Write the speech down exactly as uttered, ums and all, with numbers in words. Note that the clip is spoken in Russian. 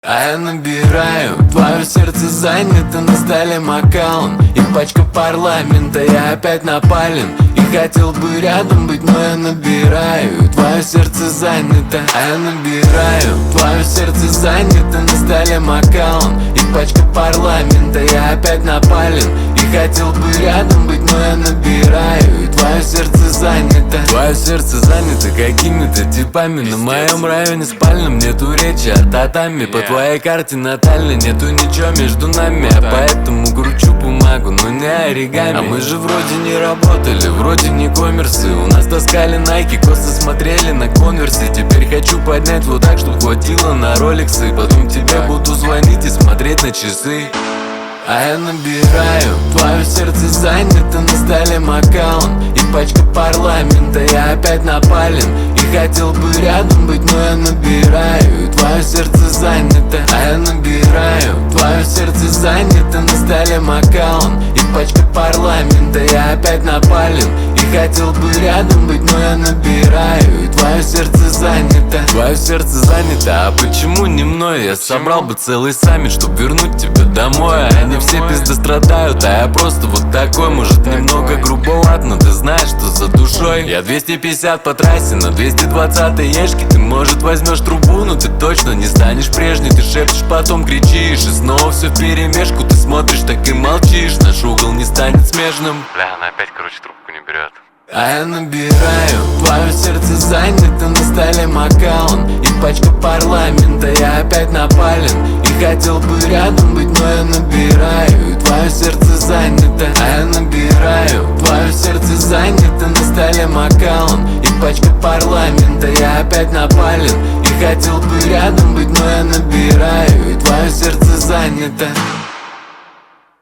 А я набираю, твое сердце занято на столе Макалан и пачка парламента, я опять напален и хотел бы рядом быть, но я набираю, твое сердце занято. А я набираю, твое сердце занято на столе Макалан и пачка парламента, я опять напален и хотел бы рядом быть, но я набираю, твое сердце занято. Твое сердце занято какими-то типами. На моем районе спальном нету речи о татами. По твоей карте натальной нету ничего между нами, а поэтому кручу бумагу, но не оригами. А мы же вроде не работали, вроде не коммерсы. У нас таскали найки, косо смотрели на конверсы. Теперь хочу поднять вот так, чтоб хватило на роликсы. Потом тебе буду звонить и смотреть на часы. А я набираю, твое сердце занято на столе Макалан и пачка парламента, я опять напален и хотел бы рядом быть, но я набираю, твое сердце занято. А я набираю, твое сердце занято на столе Макалан и пачка парламента, я опять напален и хотел бы рядом быть, но я набираю, твое сердце занято. Твое сердце занято, а почему не мной? Я собрал бы целый саммит, чтоб вернуть тебя домой. А они все пизды страдают, а я просто вот такой. Может немного грубоват, но ты знаешь, что за душой. Я двести пятьдесят по трассе на двести двадцатой ешке. Ты, может, возьмешь трубу, но ты точно не станешь прежней. Ты шепчешь, потом кричишь, и снова все вперемешку. Ты смотришь, так и молчишь, наш угол не станет смежным. Бля, она опять, короче, трубку не берет. А я набираю, твое сердце занято на столе Макалан и пачка парламента, я опять напален и хотел бы рядом быть, но я набираю, твое сердце занято. А я набираю, твое сердце занято на столе Макалан и пачка парламента, я опять напален и хотел бы рядом быть, но я набираю, твое сердце занято.